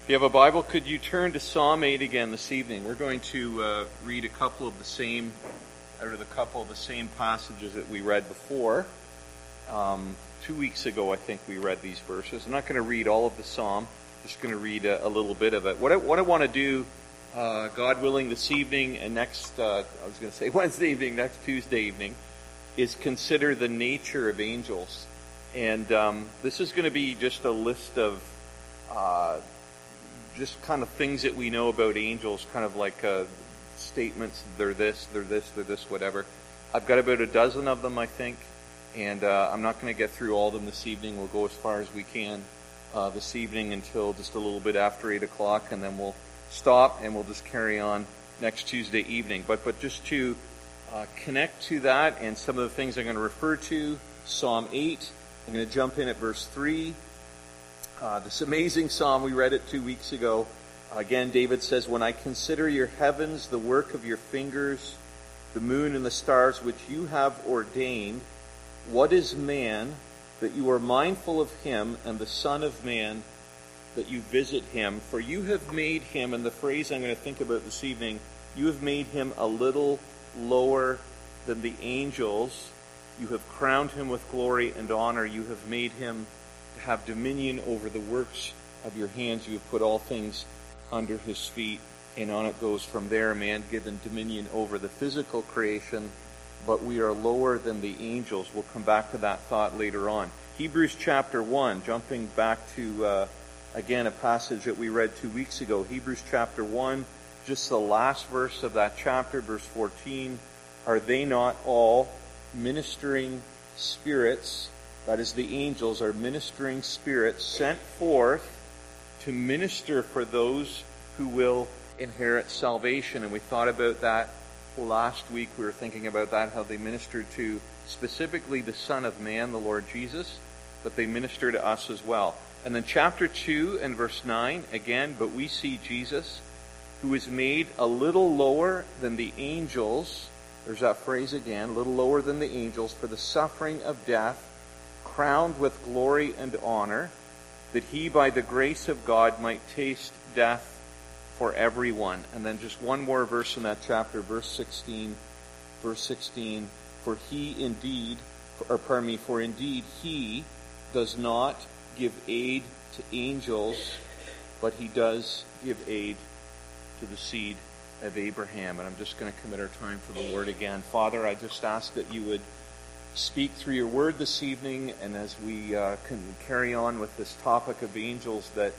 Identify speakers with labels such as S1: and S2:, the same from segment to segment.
S1: If you have a Bible, could you turn to Psalm 8 again this evening? We're going to read a couple of the same passages that we read before. 2 weeks ago, I think we read these verses. I'm not going to read all of the Psalm. Just going to read a little bit of it. What I want to do, God willing, this evening and Wednesday evening, next Tuesday evening, is consider the nature of angels. And this is going to be just a list of just kind of things that we know about angels, kind of like statements, they're this, whatever. I've got about a dozen of them, I think, and I'm not going to get through all of them this evening. We'll go as far as we can this evening until just a little bit after 8 o'clock, and then we'll stop and we'll just carry on next Tuesday evening. But just to connect to that and some of the things I'm going to refer to, Psalm 8, I'm going to jump in at verse 3. This amazing psalm, we read it 2 weeks ago. Again, David says, "When I consider your heavens, the work of your fingers, the moon and the stars which you have ordained, what is man that you are mindful of him, and the son of man that you visit him? For you have made him," and the phrase I'm going to think about this evening, "you have made him a little lower than the angels. You have crowned him with glory and honor. You have made him to have dominion over the works of your hands. You have put all things under his feet." And on it goes from there, man given dominion over the physical creation, but we are lower than the angels. We'll come back to that thought later on. Hebrews chapter 1, jumping back to, again, a passage that we read 2 weeks ago. Hebrews chapter 1, just the last verse of that chapter, verse 14. "Are they not all ministering spirits," that is, the angels are ministering spirits, "sent forth to minister for those who will inherit salvation?" And we thought about that last week. We were thinking about that, how they ministered to specifically the Son of Man, the Lord Jesus, but they minister to us as well. And then chapter 2 and verse 9, again, "But we see Jesus, who is made a little lower than the angels," there's that phrase again, "a little lower than the angels, for the suffering of death, crowned with glory and honor, that he by the grace of God might taste death for everyone." And then just one more verse in that chapter, verse 16, "For indeed he does not give aid to angels, but he does give aid to the seed of Abraham." And I'm just going to commit our time for the Lord again. Father, I just ask that you would speak through your word this evening, and as we can carry on with this topic of angels, that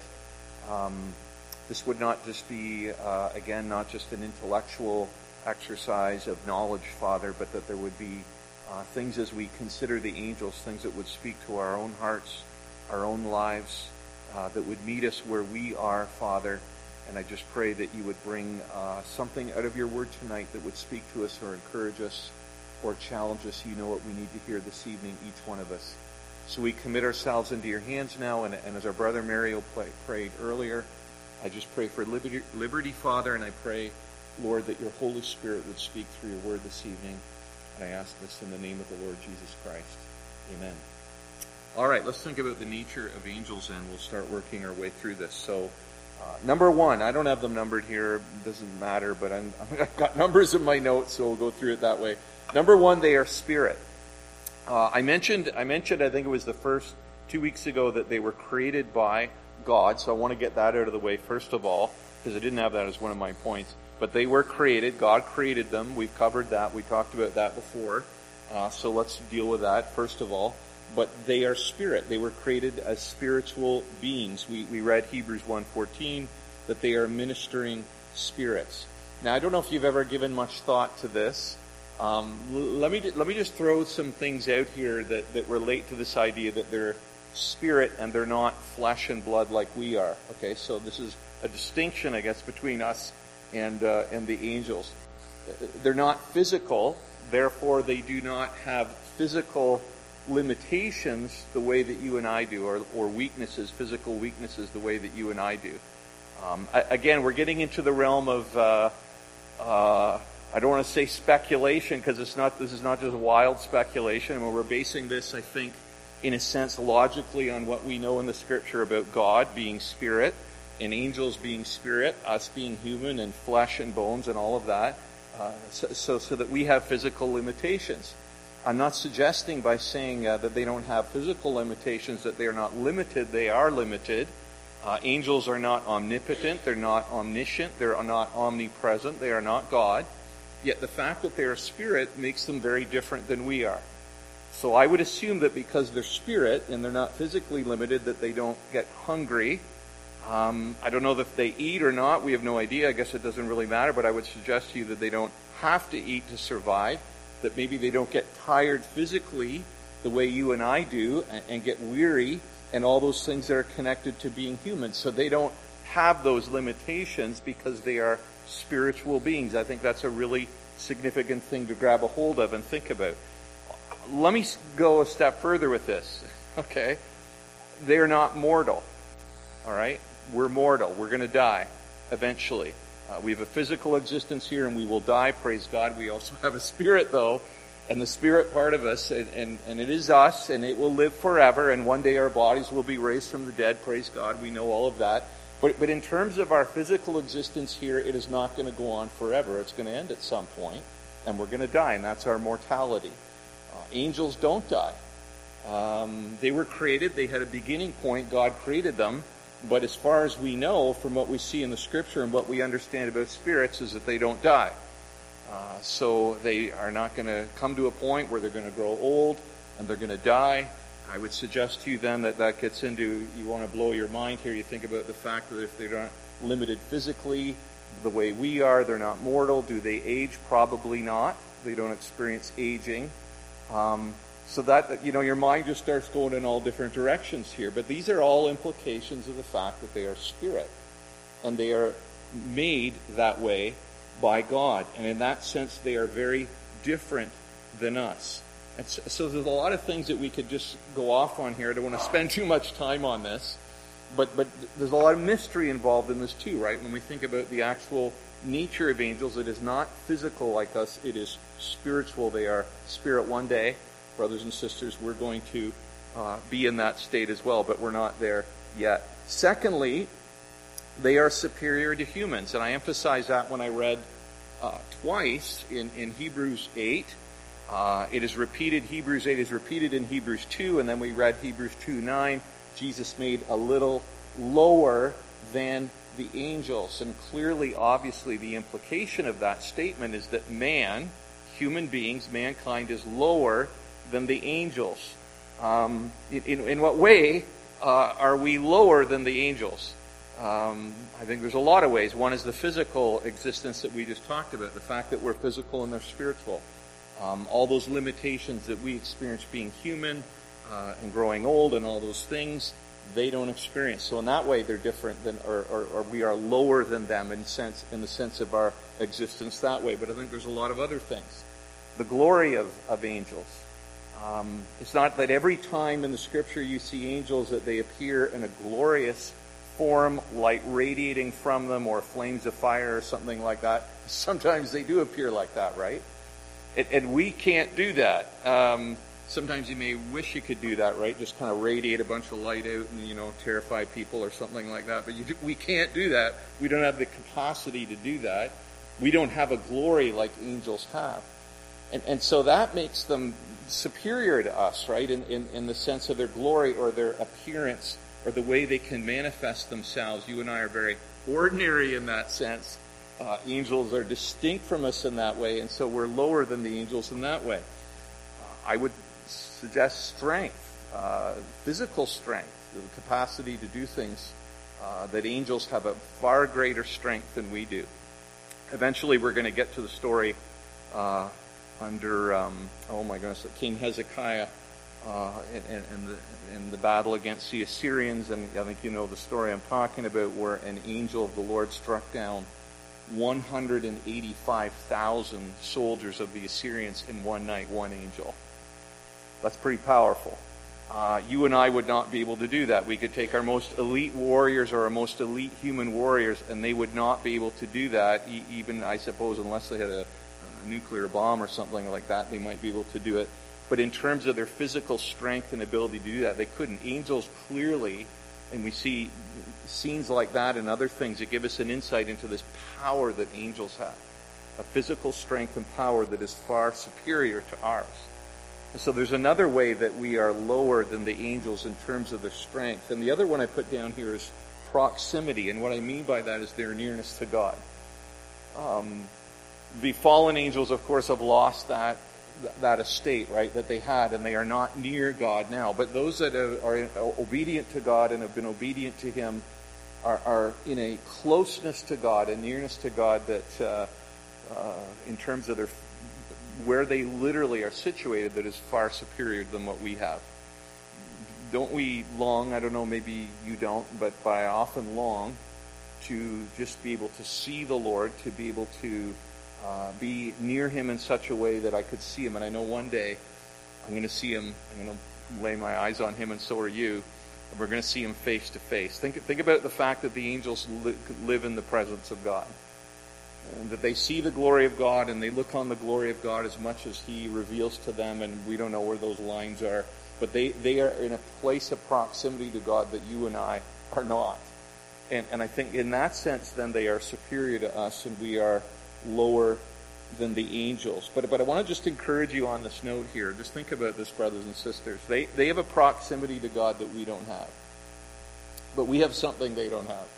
S1: this would not just be, again, not just an intellectual exercise of knowledge, Father, but that there would be things as we consider the angels, things that would speak to our own hearts, our own lives, that would meet us where we are, Father. And I just pray that you would bring something out of your word tonight that would speak to us or encourage us or challenge us. You know what we need to hear this evening, each one of us. So we commit ourselves into your hands now, and as our brother Mario prayed earlier, I just pray for liberty, Father, and I pray, Lord, that your Holy Spirit would speak through your word this evening. And I ask this in the name of the Lord Jesus Christ. Amen. All right, let's think about the nature of angels, and we'll start working our way through this. So, number one, I don't have them numbered here, it doesn't matter, but I've got numbers in my notes, so we'll go through it that way. Number one, they are spirit. I mentioned, I think it was the first 2 weeks ago, that they were created by God, so I want to get that out of the way first of all, because I didn't have that as one of my points. But they were created. God created them. We've covered that. We talked about that before. So let's deal with that first of all. But they are spirit. They were created as spiritual beings. We read Hebrews 1:14, that they are ministering spirits. Now, I don't know if you've ever given much thought to this. Let me just throw some things out here that relate to this idea that they're spirit and they're not flesh and blood like we are. Okay, so this is a distinction, I guess, between us and the angels. They're not physical, therefore they do not have physical limitations the way that you and I do, or weaknesses, physical weaknesses the way that you and I do. Again, we're getting into the realm of I don't want to say speculation, because this is not just wild speculation. I mean, we're basing this, I think, in a sense, logically on what we know in the Scripture about God being spirit, and angels being spirit, us being human and flesh and bones and all of that, so that we have physical limitations. I'm not suggesting by saying that they don't have physical limitations that they are not limited. They are limited. Angels are not omnipotent. They're not omniscient. They're not omnipresent. They are not God. Yet the fact that they are spirit makes them very different than we are. So I would assume that because they're spirit and they're not physically limited, that they don't get hungry. I don't know if they eat or not. We have no idea. I guess it doesn't really matter, but I would suggest to you that they don't have to eat to survive, that maybe they don't get tired physically the way you and I do and get weary and all those things that are connected to being human. So they don't have those limitations because they are spiritual beings. I think that's a really significant thing to grab a hold of and think about. Let me go a step further with this, okay? They are not mortal, all right? We're mortal. We're going to die eventually. We have a physical existence here and we will die, praise God. We also have a spirit, though, and the spirit part of us, and it is us, and it will live forever, and one day our bodies will be raised from the dead, praise God. We know all of that. But in terms of our physical existence here, it is not going to go on forever. It's going to end at some point, and we're going to die, and that's our mortality. Angels don't die. They were created. They had a beginning point. God created them. But as far as we know, from what we see in the Scripture and what we understand about spirits, is that they don't die. So they are not going to come to a point where they're going to grow old and they're going to die. I would suggest to you then that gets into, you want to blow your mind here. You think about the fact that if they're not limited physically the way we are, they're not mortal. Do they age? Probably not. They don't experience aging. So that, your mind just starts going in all different directions here. But these are all implications of the fact that they are spirit. And they are made that way by God. And in that sense, they are very different than us. And so there's a lot of things that we could just go off on here. I don't want to spend too much time on this. But there's a lot of mystery involved in this too, right? When we think about the actual nature of angels, it is not physical like us. It is spiritual. They are spirit. One day, brothers and sisters, we're going to be in that state as well, but we're not there yet. Secondly, they are superior to humans. And I emphasize that when I read twice in Hebrews 8. It is repeated, Hebrews 8 is repeated in Hebrews 2, and then we read Hebrews 2:9. Jesus made a little lower than the angels. And clearly, obviously, the implication of that statement is that man, human beings, mankind is lower than the angels. In what way are we lower than the angels? I think there's a lot of ways. One is the physical existence that we just talked about, the fact that we're physical and they're spiritual. All those limitations that we experience being human and growing old and all those things, they don't experience. So in that way, they're different than, or we are lower than them in the sense of our existence that way. But I think there's a lot of other things. The glory of angels. It's not that every time in the Scripture you see angels that they appear in a glorious form, light radiating from them, or flames of fire or something like that. Sometimes they do appear like that, right? And we can't do that. Sometimes you may wish you could do that, right? Just kind of radiate a bunch of light out and, terrify people or something like that. But we can't do that. We don't have the capacity to do that. We don't have a glory like angels have. And so that makes them superior to us, right? In the sense of their glory or their appearance or the way they can manifest themselves. You and I are very ordinary in that sense. Angels are distinct from us in that way, and so we're lower than the angels in that way. I would suggest strength, physical strength, the capacity to do things, that angels have a far greater strength than we do. Eventually we're going to get to the story under, King Hezekiah in the battle against the Assyrians, and I think you know the story I'm talking about, where an angel of the Lord struck down 185,000 soldiers of the Assyrians in one night, one angel. That's pretty powerful. You and I would not be able to do that. We could take our most elite warriors or our most elite human warriors, and they would not be able to do that, even, I suppose, unless they had a nuclear bomb or something like that, they might be able to do it. But in terms of their physical strength and ability to do that, they couldn't. Angels clearly, and we see scenes like that and other things that give us an insight into this power that angels have. A physical strength and power that is far superior to ours. And so there's another way that we are lower than the angels in terms of their strength. And the other one I put down here is proximity. And what I mean by that is their nearness to God. The fallen angels, of course, have lost that estate, right, that they had, and they are not near God now. But those that are obedient to God and have been obedient to Him are in a closeness to God, a nearness to God that, in terms of where they literally are situated, that is far superior than what we have. Don't we long, I don't know, maybe you don't, but I often long to just be able to see the Lord, to be able to be near Him in such a way that I could see Him. And I know one day I'm going to see Him, I'm going to lay my eyes on Him, and so are you. And we're going to see Him face to face. Think about the fact that the angels live in the presence of God. And that they see the glory of God, and they look on the glory of God as much as He reveals to them, and we don't know where those lines are. But they are in a place of proximity to God that you and I are not. And I think in that sense, then, they are superior to us, and we are lower than the angels. But I want to just encourage you on this note here. Just think about this, brothers and sisters. They have a proximity to God that we don't have. But we have something they don't have.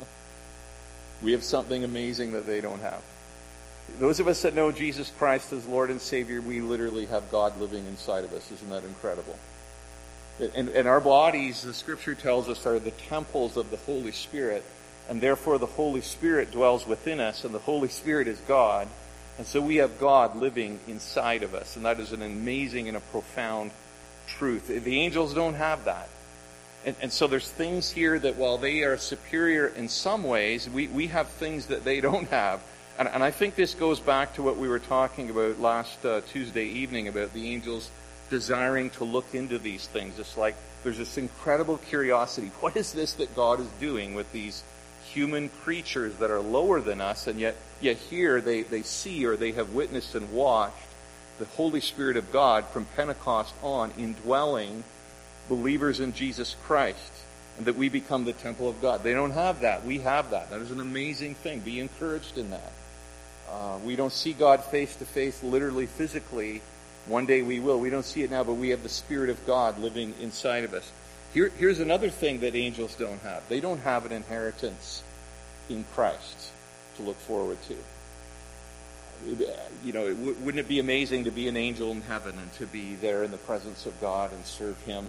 S1: We have something amazing that they don't have. Those of us that know Jesus Christ as Lord and Savior, we literally have God living inside of us. Isn't that incredible? And our bodies, the Scripture tells us, are the temples of the Holy Spirit. And therefore the Holy Spirit dwells within us, and the Holy Spirit is God. And so we have God living inside of us. And that is an amazing and a profound truth. The angels don't have that. And so there's things here that while they are superior in some ways, we have things that they don't have. And I think this goes back to what we were talking about last Tuesday evening about the angels desiring to look into these things. It's like there's this incredible curiosity. What is this that God is doing with these human creatures that are lower than us? And yet here they see, or they have witnessed and watched the Holy Spirit of God from Pentecost on indwelling believers in Jesus Christ, and that we become the temple of God. They don't have that. We have that. That is an amazing thing. Be encouraged in that. We don't see God face to face, literally, physically. One day we will. We don't see it now, but we have the Spirit of God living inside of us. Here's another thing that angels don't have. They don't have an inheritance in Christ to look forward to. You know, wouldn't it be amazing to be an angel in heaven and to be there in the presence of God and serve Him?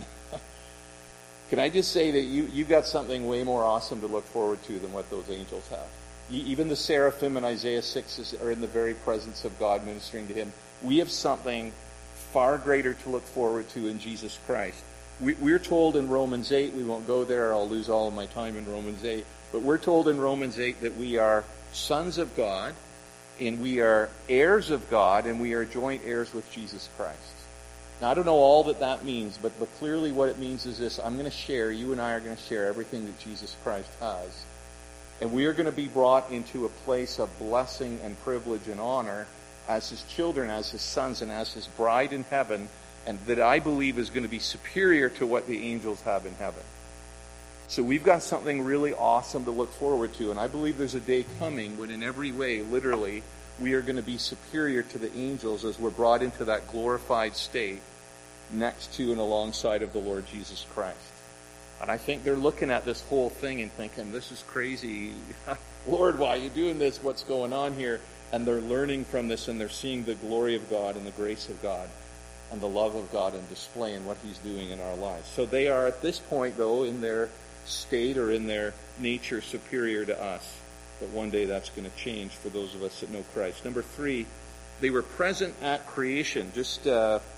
S1: Can I just say that you've got something way more awesome to look forward to than what those angels have. Even the seraphim in Isaiah 6 are in the very presence of God ministering to Him. We have something far greater to look forward to in Jesus Christ. We're told in Romans 8, we won't go there, I'll lose all of my time in Romans 8, but we're told in Romans 8 that we are sons of God, and we are heirs of God, and we are joint heirs with Jesus Christ. Now, I don't know all that means, but clearly what it means is this. You and I are going to share everything that Jesus Christ has. And we are going to be brought into a place of blessing and privilege and honor as His children, as His sons, and as His bride in heaven, and that I believe is going to be superior to what the angels have in heaven. So we've got something really awesome to look forward to, and I believe there's a day coming when in every way, literally, we are going to be superior to the angels as we're brought into that glorified state next to and alongside of the Lord Jesus Christ. And I think they're looking at this whole thing and thinking, this is crazy. Lord, why are you doing this? What's going on here? And they're learning from this, and they're seeing the glory of God and the grace of God and the love of God and displaying what He's doing in our lives. So they are at this point, though, in their state or in their nature superior to us. But one day that's going to change for those of us that know Christ. Number 3, they were present at creation. Just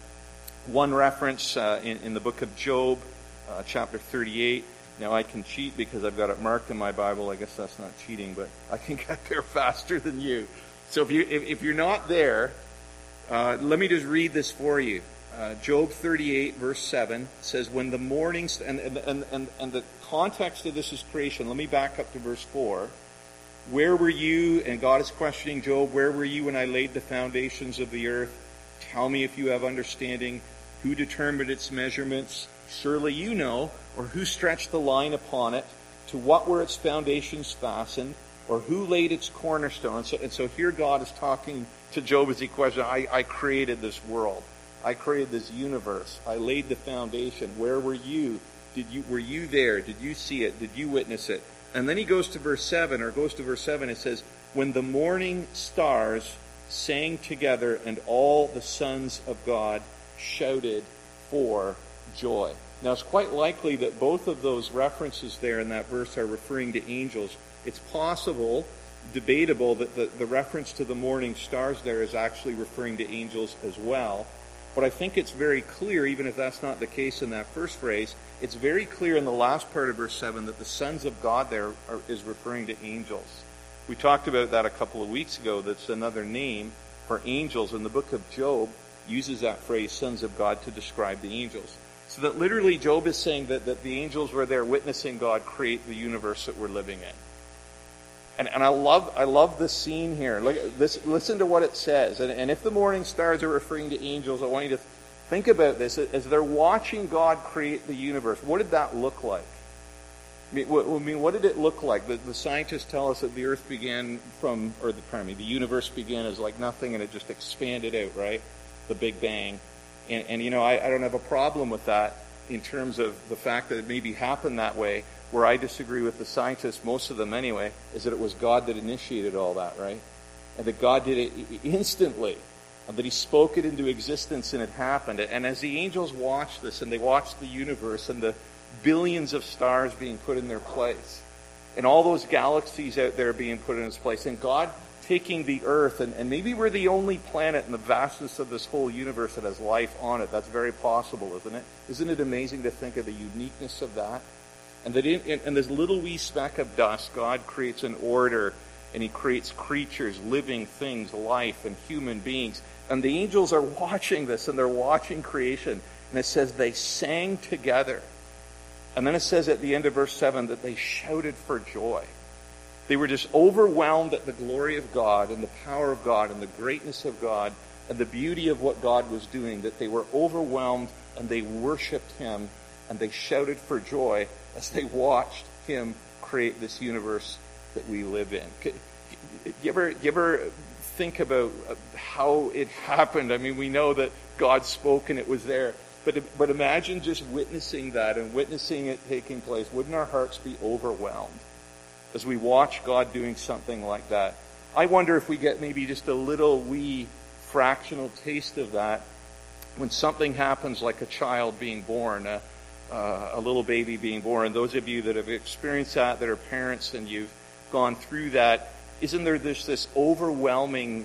S1: one reference in the book of Job, chapter 38. Now I can cheat because I've got it marked in my Bible. I guess that's not cheating, but I can get there faster than you. So if you're not there, let me just read this for you. Job 38, verse 7 says, when the mornings, and the context of this is creation. Let me back up to verse 4. Where were you, and God is questioning Job, where were you when I laid the foundations of the earth? Tell me if you have understanding. Who determined its measurements? Surely you know. Or who stretched the line upon it? to what were its foundations fastened, or who laid its cornerstone? And so here God is talking to Job as he questions, I created this world. I created this universe. I laid the foundation. Where were you? Were you there? Did you see it? Did you witness it? And then he goes to verse 7, it says, when the morning stars sang together and all the sons of God shouted for joy. Now it's quite likely that both of those references there in that verse are referring to angels. It's possible, debatable, that the reference to the morning stars there is actually referring to angels as well. But I think it's very clear, even if that's not the case in that first phrase, it's very clear in the last part of verse 7 that the sons of God there is referring to angels. We talked about that a couple of weeks ago. That's another name for angels. And the book of Job uses that phrase, sons of God, to describe the angels. So that literally Job is saying that the angels were there witnessing God create the universe that we're living in. And I love this scene here. Listen to what it says. And if the morning stars are referring to angels, I want you to think about this. As they're watching God create the universe, what did that look like? What did it look like? The scientists tell us that the earth began the universe began as like nothing and it just expanded out, right? The Big Bang. And I don't have a problem with that in terms of the fact that it maybe happened that way. Where I disagree with the scientists, most of them anyway, is that it was God that initiated all that, right? And that God did it instantly. And that he spoke it into existence and it happened. And as the angels watched this, and they watched the universe and the billions of stars being put in their place, and all those galaxies out there being put in its place, and God taking the earth, and maybe we're the only planet in the vastness of this whole universe that has life on it. That's very possible, isn't it? Isn't it amazing to think of the uniqueness of that? And that in this little wee speck of dust, God creates an order, and he creates creatures, living things, life, and human beings. And the angels are watching this, and they're watching creation. And it says they sang together. And then it says at the end of verse 7 that they shouted for joy. They were just overwhelmed at the glory of God and the power of God and the greatness of God and the beauty of what God was doing, that they were overwhelmed and they worshipped him and they shouted for joy as they watched him create this universe that we live in. You ever think about how it happened? I mean, we know that God spoke and it was there. But imagine just witnessing that and witnessing it taking place. Wouldn't our hearts be overwhelmed as we watch God doing something like that? I wonder if we get maybe just a little wee fractional taste of that when something happens like a child being born, a little baby being born. Those of you that have experienced that are parents and you've gone through that, isn't there this overwhelming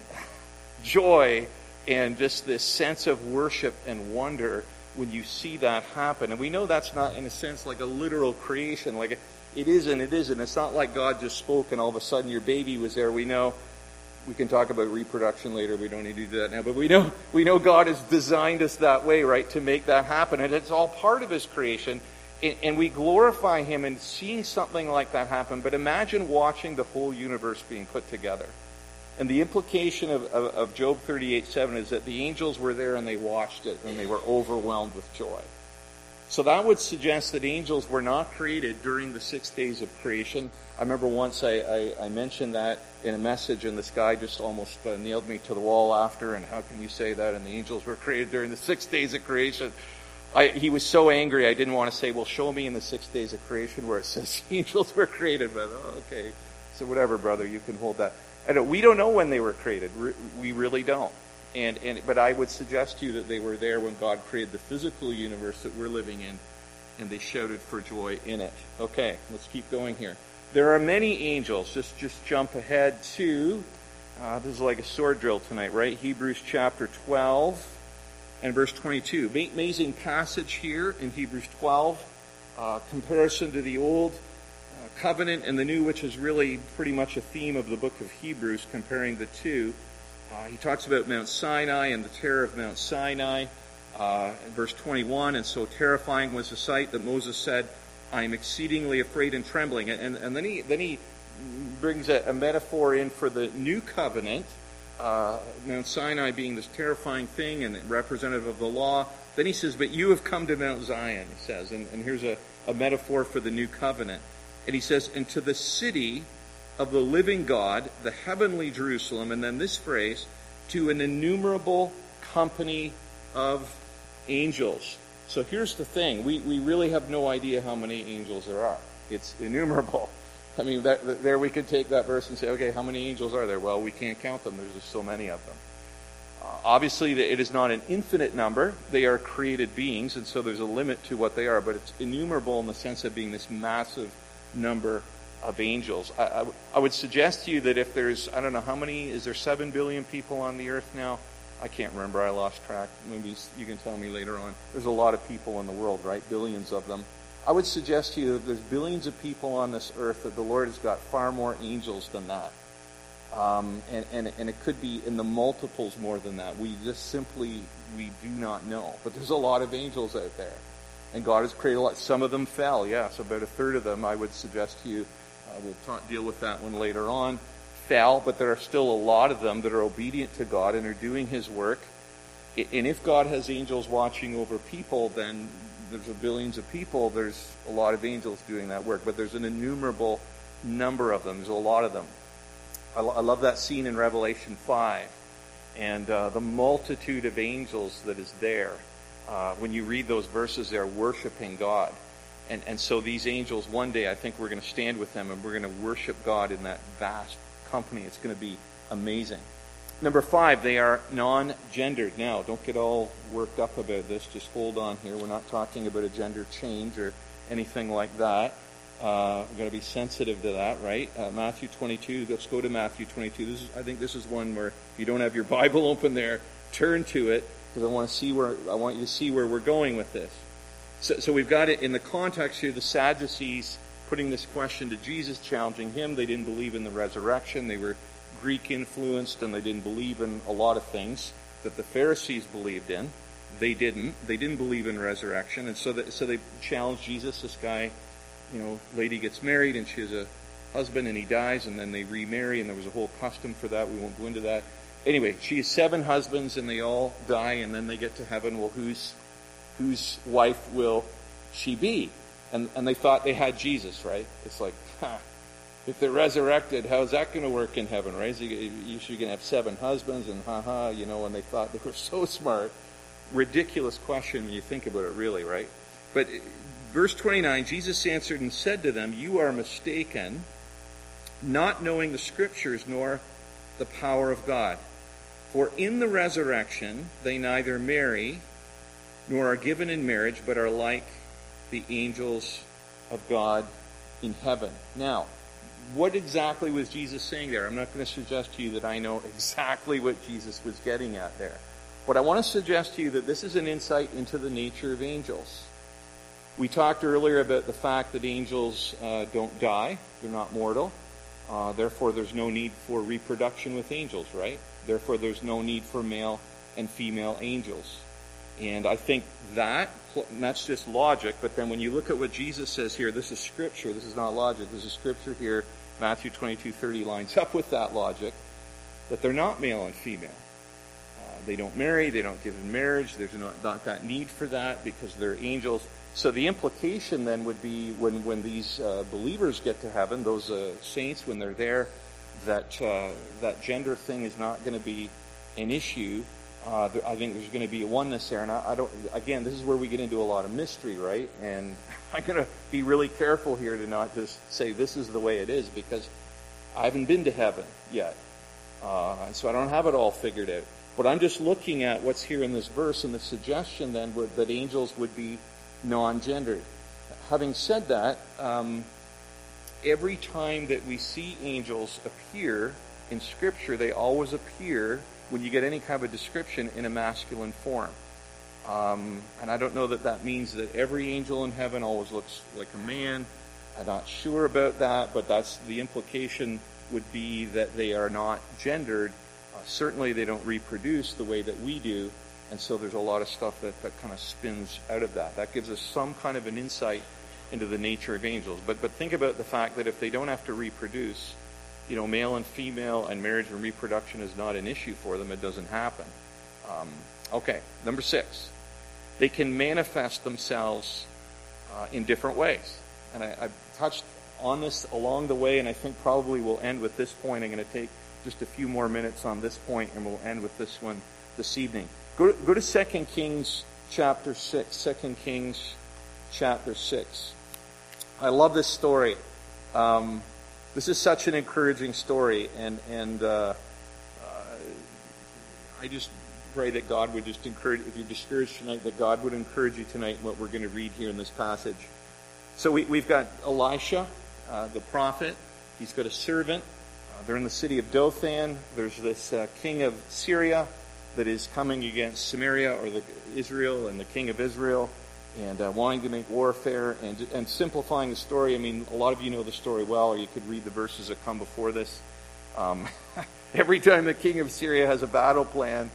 S1: joy and just this sense of worship and wonder when you see that happen? And we know that's not, in a sense, like a literal creation. Like it isn't. It's not like God just spoke and all of a sudden your baby was there. We know. We can talk about reproduction later. We don't need to do that now. But we know God has designed us that way, right, to make that happen. And it's all part of his creation. And we glorify him in seeing something like that happen. But imagine watching the whole universe being put together. And the implication of Job 38:7 is that the angels were there and they watched it and they were overwhelmed with joy. So that would suggest that angels were not created during the 6 days of creation. I remember once I mentioned that in a message, and this guy just almost nailed me to the wall after, and how can you say that? And the angels were created during the 6 days of creation. He was so angry, I didn't want to say, well, show me in the 6 days of creation where it says angels were created. But, okay, so whatever, brother, you can hold that. We don't know when they were created. We really don't. But I would suggest to you that they were there when God created the physical universe that we're living in, and they shouted for joy in it. Okay, let's keep going here. There are many angels. Just jump ahead to, this is like a sword drill tonight, right? Hebrews chapter 12 and verse 22. Amazing passage here in Hebrews 12. Comparison to the old covenant and the new, which is really pretty much a theme of the book of Hebrews, comparing the two. He talks about Mount Sinai and the terror of Mount Sinai. In verse 21, and so terrifying was the sight that Moses said, I am exceedingly afraid and trembling. And then he brings a metaphor in for the new covenant, Mount Sinai being this terrifying thing and representative of the law. Then he says, but you have come to Mount Zion, he says. And here's a metaphor for the new covenant. And he says, and to the city of the living God, the heavenly Jerusalem, and then this phrase, to an innumerable company of angels. So here's the thing. We really have no idea how many angels there are. It's innumerable. I mean, there we could take that verse and say, okay, how many angels are there? Well, we can't count them. There's just so many of them. Obviously, it is not an infinite number. They are created beings, and so there's a limit to what they are, but it's innumerable in the sense of being this massive number of angels. I would suggest to you that if there's, I don't know how many, is there 7 billion people on the earth now? I can't remember. I lost track. Maybe you can tell me later on. There's a lot of people in the world, right? Billions of them. I would suggest to you that there's billions of people on this earth, that the Lord has got far more angels than that. And it could be in the multiples more than that. We do not know. But there's a lot of angels out there. And God has created a lot. Some of them fell, yes. About a third of them, I would suggest to you, we'll deal with that one later on, fell. But there are still a lot of them that are obedient to God and are doing His work. And if God has angels watching over people, then there's billions of people. There's a lot of angels doing that work. But there's an innumerable number of them. There's a lot of them. I love that scene in Revelation 5 and the multitude of angels that is there. When you read those verses, they're worshiping God. And so these angels, one day, I think we're going to stand with them and we're going to worship God in that vast company. It's going to be amazing. Number 5, they are non-gendered. Now, don't get all worked up about this. Just hold on here. We're not talking about a gender change or anything like that. We're going to be sensitive to that, right? Matthew 22. Let's go to Matthew 22. I think this is one where if you don't have your Bible open there, turn to it, because I want you to see where we're going with this. So we've got it in the context here. The Sadducees putting this question to Jesus, challenging him. They didn't believe in the resurrection. They were Greek influenced, and they didn't believe in a lot of things that the Pharisees believed in. They didn't. They didn't believe in resurrection, and so they challenged Jesus. This guy, lady gets married and she has a husband and he dies, and then they remarry, and there was a whole custom for that. We won't go into that. Anyway, she has 7 husbands and they all die, and then they get to heaven. Well, whose wife will she be? And they thought they had Jesus, right? It's like, if they're resurrected, how's that going to work in heaven, right? So you're going to have 7 husbands and and they thought they were so smart. Ridiculous question when you think about it, really, right? But verse 29, Jesus answered and said to them, "You are mistaken, not knowing the Scriptures nor the power of God. For in the resurrection they neither marry nor are given in marriage, but are like the angels of God in heaven." Now, what exactly was Jesus saying there? I'm not going to suggest to you that I know exactly what Jesus was getting at there. But I want to suggest to you that this is an insight into the nature of angels. We talked earlier about the fact that angels don't die. They're not mortal. Therefore, there's no need for reproduction with angels, right? Therefore, there's no need for male and female angels. And I think that's just logic. But then when you look at what Jesus says here, this is Scripture. This is not logic. This is Scripture here. Matthew 22:30 lines up with that logic, that they're not male and female. They don't marry. They don't give in marriage. There's not that need for that because they're angels. So the implication then would be when these believers get to heaven, those saints, when they're there, that gender thing is not going to be an issue. I think there's going to be a oneness there. And I don't. Again, this is where we get into a lot of mystery, right? And I'm going to be really careful here to not just say this is the way it is, because I haven't been to heaven yet. So I don't have it all figured out. But I'm just looking at what's here in this verse, and the suggestion then that angels would be non-gendered. Having said that, every time that we see angels appear in Scripture, they always appear, when you get any kind of a description, in a masculine form. And I don't know that means that every angel in heaven always looks like a man. I'm not sure about that, but that's the implication would be that they are not gendered. Certainly they don't reproduce the way that we do, and so there's a lot of stuff that kind of spins out of that. That gives us some kind of an insight into the nature of angels. But think about the fact that if they don't have to reproduce, male and female and marriage and reproduction is not an issue for them. It doesn't happen. Okay, number 6. They can manifest themselves in different ways. And I've touched on this along the way, and I think probably we'll end with this point. I'm going to take just a few more minutes on this point, and we'll end with this one this evening. Go to 2 Kings chapter 6. 2 Kings chapter 6. I love this story. This is such an encouraging story, and I just pray that God would just encourage, if you're discouraged tonight, that God would encourage you tonight in what we're going to read here in this passage. So we've got Elisha, the prophet. He's got a servant. They're in the city of Dothan. There's this king of Syria that is coming against Samaria, or Israel, and the king of Israel, and wanting to make warfare. And simplifying the story, I mean, a lot of you know the story well, or you could read the verses that come before this. Every time the king of Syria has a battle plan,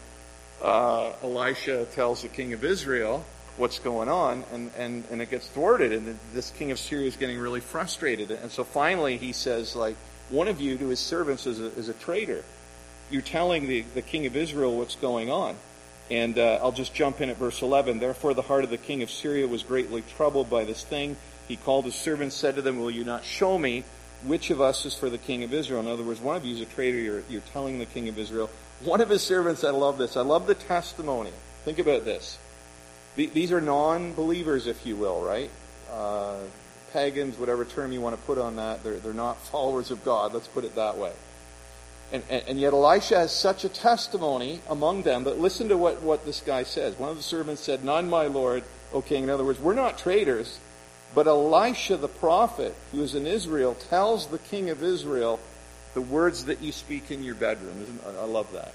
S1: Elisha tells the king of Israel what's going on, and it gets thwarted, and this king of Syria is getting really frustrated. And so finally he says, like, one of you to his servants is a traitor. You're telling the king of Israel what's going on. And I'll just jump in at verse 11. Therefore the heart of the king of Syria was greatly troubled by this thing. He called his servants, said to them, will you not show me which of us is for the king of Israel? In other words, one of you is a traitor. You're telling the king of Israel. One of his servants, I love this. I love the testimony. Think about this. These are non-believers, if you will, right? Pagans, whatever term you want to put on that. They're not followers of God. Let's put it that way. And yet Elisha has such a testimony among them. But listen to what this guy says. One of the servants said, none, my lord, O king. In other words, we're not traitors. But Elisha the prophet, who is in Israel, tells the king of Israel the words that you speak in your bedroom. I love that.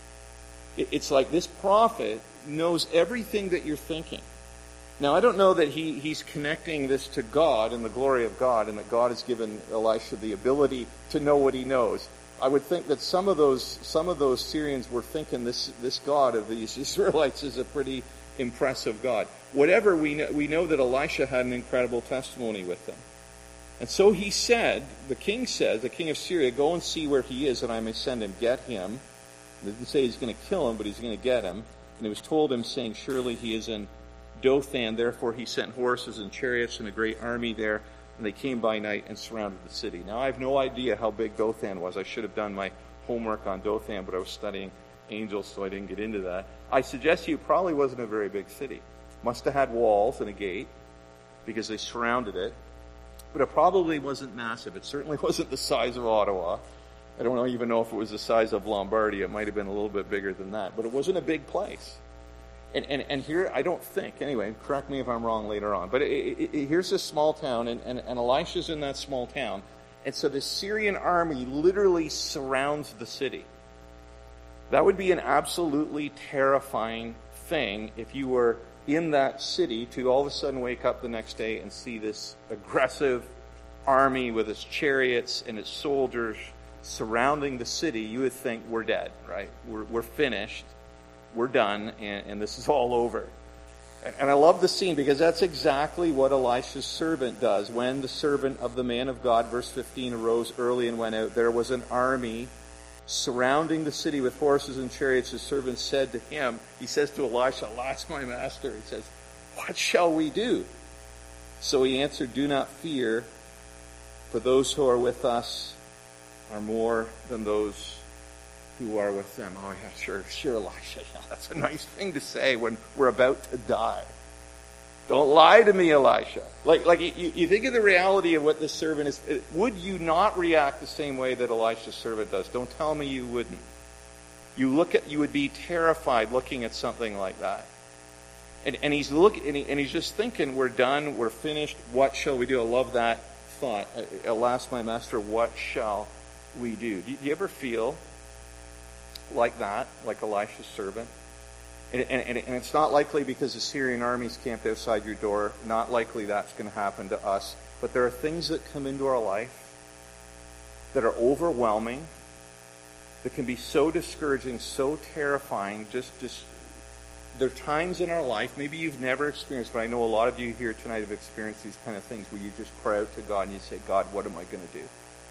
S1: It's like this prophet knows everything that you're thinking. Now, I don't know that he's connecting this to God and the glory of God, and that God has given Elisha the ability to know what he knows. I would think that some of those Syrians were thinking this God of these Israelites is a pretty impressive God. Whatever, we know that Elisha had an incredible testimony with them. And so he said, the king of Syria, go and see where he is, and I may send and get him. It didn't say he's going to kill him, but he's going to get him. And it was told him, saying, surely he is in Dothan. Therefore he sent horses and chariots and a great army there, and they came by night and surrounded the city. Now, I have no idea how big Dothan was. I should have done my homework on Dothan, but I was studying angels, so I didn't get into that. I suggest to you, it probably wasn't a very big city. Must have had walls and a gate, because they surrounded it. But it probably wasn't massive. It certainly wasn't the size of Ottawa. I don't even know if it was the size of Lombardy. It might have been a little bit bigger than that. But it wasn't a big place. And here, I don't think, anyway, correct me if I'm wrong later on, but here's this small town, and Elisha's in that small town. And so the Syrian army literally surrounds the city. That would be an absolutely terrifying thing if you were in that city to all of a sudden wake up the next day and see this aggressive army with its chariots and its soldiers surrounding the city. You would think, we're dead, right? We're finished. We're done, and this is all over. And I love the scene, because that's exactly what Elisha's servant does. When the servant of the man of God, verse 15, arose early and went out, there was an army surrounding the city with horses and chariots. His servant said to him, he says to Elisha, alas, my master, he says, what shall we do? So he answered, do not fear, for those who are with us are more than those who are with them. Oh yeah, sure, Elisha. Yeah, that's a nice thing to say when we're about to die. Don't lie to me, Elisha. Like you think of the reality of what this servant is. Would you not react the same way that Elisha's servant does? Don't tell me you wouldn't. You would be terrified looking at something like that. And he's just thinking, we're done, we're finished. What shall we do? I love that thought. Alas, my master, what shall we do? Do you ever feel like that, like Elisha's servant? And it's not likely because the Syrian army's camped outside your door. Not likely that's going to happen to us. But there are things that come into our life that are overwhelming, that can be so discouraging, so terrifying. Just there are times in our life, maybe you've never experienced, but I know a lot of you here tonight have experienced these kind of things where you just cry out to God and you say, God, what am I going to do?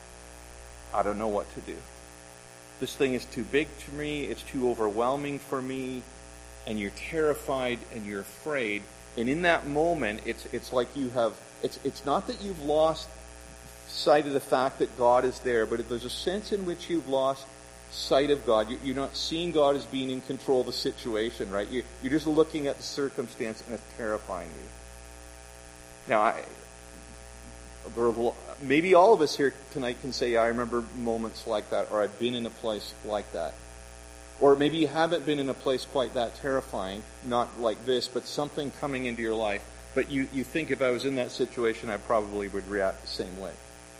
S1: I don't know what to do. This thing is too big to me. It's too overwhelming for me. And you're terrified and you're afraid. And in that moment, it's like you have, it's not that you've lost sight of the fact that God is there, but there's a sense in which you've lost sight of God. You're not seeing God as being in control of the situation, right? You're just looking at the circumstance and it's terrifying you. Now, maybe all of us here tonight can say, I remember moments like that, or I've been in a place like that. Or maybe you haven't been in a place quite that terrifying, not like this, but something coming into your life. But you think if I was in that situation, I probably would react the same way.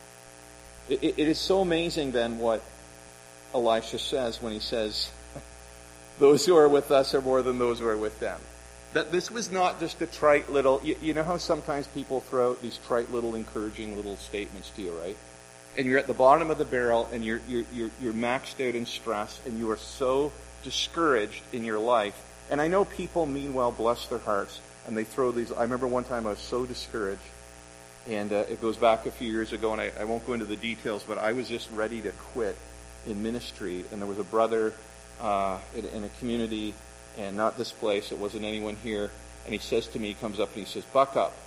S1: It is so amazing then what Elisha says when he says, those who are with us are more than those who are with them. That this was not just a trite little, you know how sometimes people throw out these trite little encouraging little statements to you, right? And you're at the bottom of the barrel and you're maxed out in stress and you are so discouraged in your life. And I know people mean well, bless their hearts, and they throw these. I remember one time I was so discouraged, and it goes back a few years ago, and I won't go into the details, but I was just ready to quit in ministry. And there was a brother in a community, and not this place, it wasn't anyone here, and he says to me, he comes up and he says, "Buck up."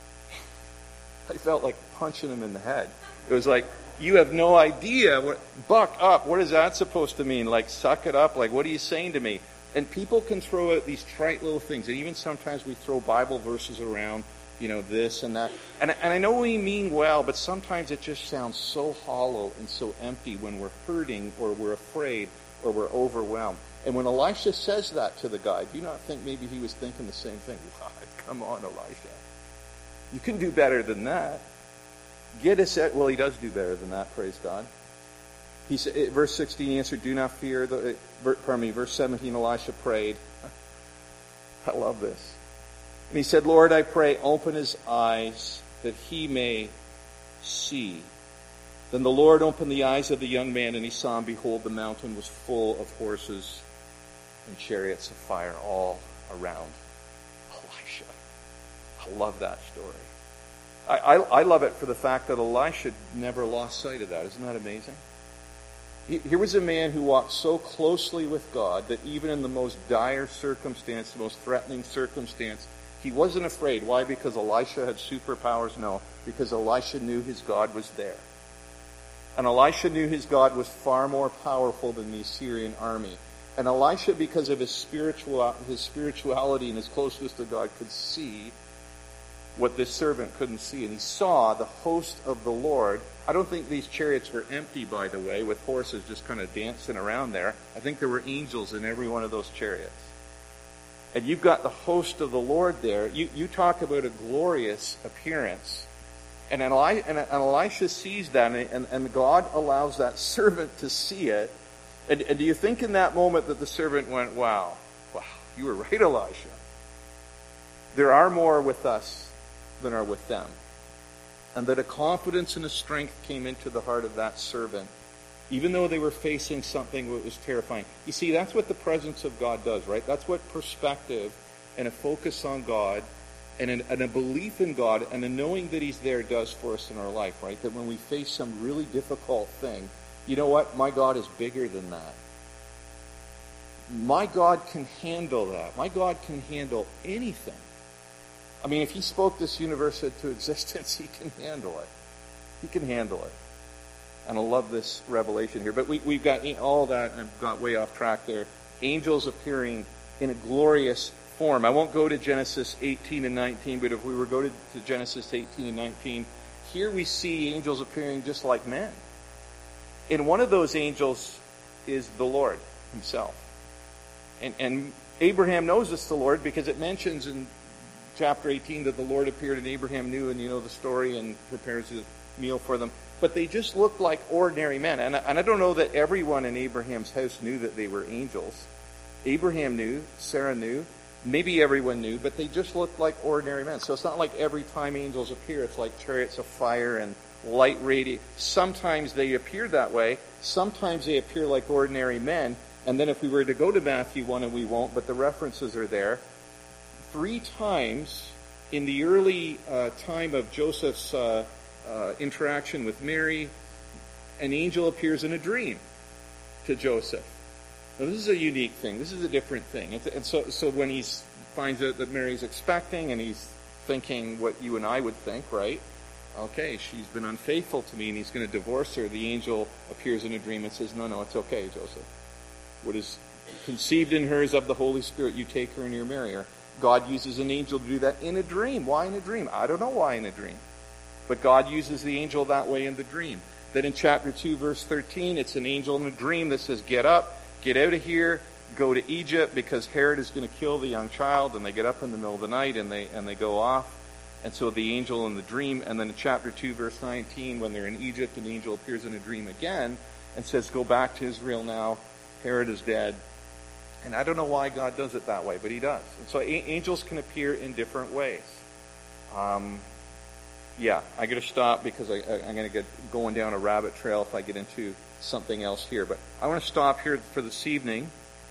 S1: I felt like punching him in the head. It was like, you have no idea what buck up. What is that supposed to mean? Like, suck it up? Like, what are you saying to me? And people can throw out these trite little things. And even sometimes we throw Bible verses around, this and that. And I know we mean well, but sometimes it just sounds so hollow and so empty when we're hurting or we're afraid or we're overwhelmed. And when Elisha says that to the guy, do you not think maybe he was thinking the same thing? God, come on, Elisha. You can do better than that. Get us at, well, he does do better than that, praise God. He said, verse 16, he answered, do not fear. Verse 17, Elisha prayed. I love this. And he said, Lord, I pray, open his eyes that he may see. Then the Lord opened the eyes of the young man, and he saw, and behold, the mountain was full of horses and chariots of fire all around Elisha. I love that story. I love it for the fact that Elisha never lost sight of that. Isn't that amazing? Here was a man who walked so closely with God that even in the most dire circumstance, the most threatening circumstance, he wasn't afraid. Why? Because Elisha had superpowers? No, because Elisha knew his God was there. And Elisha knew his God was far more powerful than the Assyrian army. And Elisha, because of his spirituality and his closeness to God, could see what this servant couldn't see. And he saw the host of the Lord. I don't think these chariots were empty, by the way, with horses just kind of dancing around there. I think there were angels in every one of those chariots. And you've got the host of the Lord there. You talk about a glorious appearance. And Elisha sees that, and God allows that servant to see it. And do you think in that moment that the servant went, wow, you were right, Elisha. There are more with us than are with them. And that a confidence and a strength came into the heart of that servant, even though they were facing something that was terrifying. You see, that's what the presence of God does, right? That's what perspective and a focus on God and a belief in God and a knowing that he's there does for us in our life, right? That when we face some really difficult thing, you know what? My God is bigger than that. My God can handle that. My God can handle anything. I mean, if he spoke this universe into existence, he can handle it. He can handle it. And I love this revelation here. But we've got all that, and I've got way off track there. Angels appearing in a glorious form. I won't go to Genesis 18 and 19, but if we were to go to Genesis 18 and 19, here we see angels appearing just like men. And one of those angels is the Lord himself. And Abraham knows it's the Lord because it mentions in chapter 18 that the Lord appeared and Abraham knew, and you know the story, and prepares a meal for them. But they just looked like ordinary men. And I don't know that everyone in Abraham's house knew that they were angels. Abraham knew, Sarah knew, maybe everyone knew, but they just looked like ordinary men. So it's not like every time angels appear, it's like chariots of fire and light radiating. Sometimes they appear that way. Sometimes they appear like ordinary men. And then if we were to go to Matthew 1, and we won't, but the references are there, 3 times in the early time of Joseph's interaction with Mary, an angel appears in a dream to Joseph. Now, this is a unique thing. This is a different thing. And so when he finds out that Mary's expecting, and he's thinking what you and I would think, right? okay, she's been unfaithful to me and he's going to divorce her, the angel appears in a dream and says, no, it's okay, Joseph. What is conceived in her is of the Holy Spirit. You take her and you marry her. God uses an angel to do that in a dream. Why in a dream? I don't know why in a dream. But God uses the angel that way in the dream. Then in chapter 2, verse 13, it's an angel in a dream that says, get up, get out of here, go to Egypt because Herod is going to kill the young child. And they get up in the middle of the night and they go off. And so the angel in the dream, and then in chapter 2, verse 19, when they're in Egypt, an angel appears in a dream again and says, go back to Israel now. Herod is dead. And I don't know why God does it that way, but he does. And so angels can appear in different ways. Yeah, I got to stop because I'm going to get going down a rabbit trail if I get into something else here. But I want to stop here for this evening.